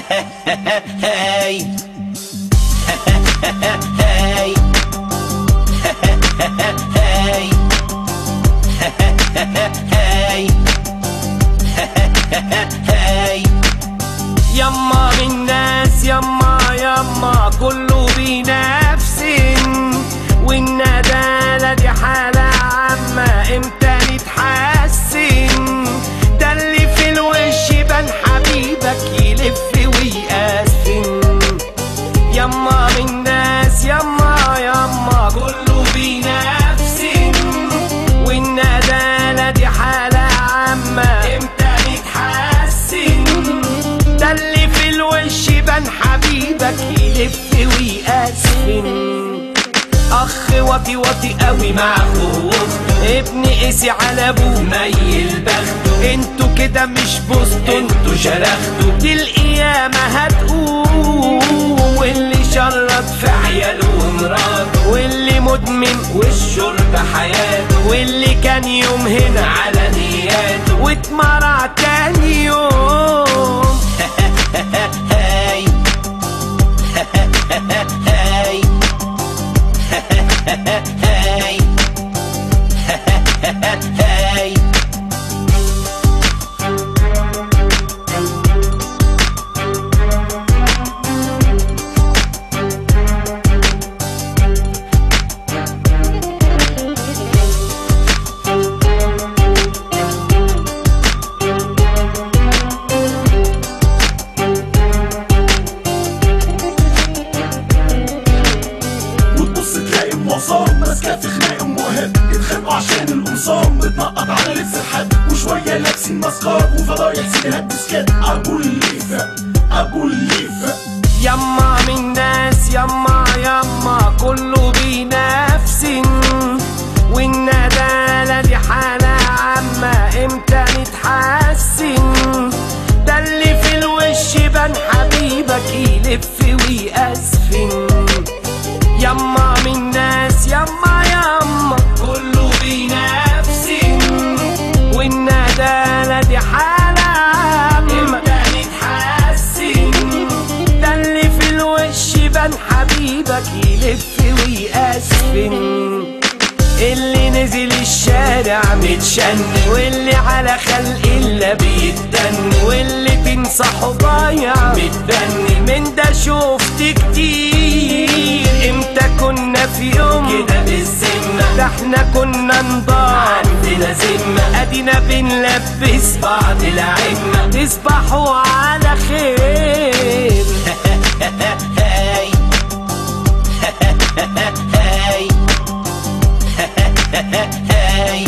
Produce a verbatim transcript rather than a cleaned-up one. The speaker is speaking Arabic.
hey. Hey. Hey. Hey. Hey. يما من ناس يما يما كله بينافس، والندالة دي حالة عامة امتى نتحسن؟ ده اللي في الوش بان حبيبك يلف ويقسم. يما من ناس يما يما كله بينافس، والندالة دي حالة عامة امتى نتحسن؟ ده اللي في الوش بان حبيبك يلف ويقسم. اخ واطي واطي قوي مع اخوه، ابن قسي على ابوه ميل بخته. انتوا كده مش بوستوا انتوا شرختوا، دي القيامة هتقوم. واللي شرط في عياله ومراته، واللي مدمن والشرب حياته، واللي كان يوم هنا على نياته واتمرع تاني يوم. هاي هاي هاي هاي. ماسكة في خناق مهاب، اتخانقوا عشان القمصان، بتنقط على لبس الحد، وشوية لابسين ماسكات وفضايح سيديهات بسكات. ابو الليفة ابو الليفة. يما من ناس يما يما كله بينافس، والندالة دي حالة عامة امتى نتحسن؟ ده اللي في الوش بان حبيبك يلف ويقسم. يما من ناس يما يما كله بينافس، والندالة دي حالة عامة امتى نتحسن؟ ده اللي في الوش بان حبيبك يلف ويقسم. اللي نزل الشارع متشن، واللي على خلق الله بيتدن، واللي تنصحه ضايع متبني. من ده شفت كتير، امتى كنا في يوم كده بالذمة؟ ده احنا كنا نضاع عندنا ذمة، ادينا بنلبس بعض العمة. تصبحوا على خير. هاي هاي هاي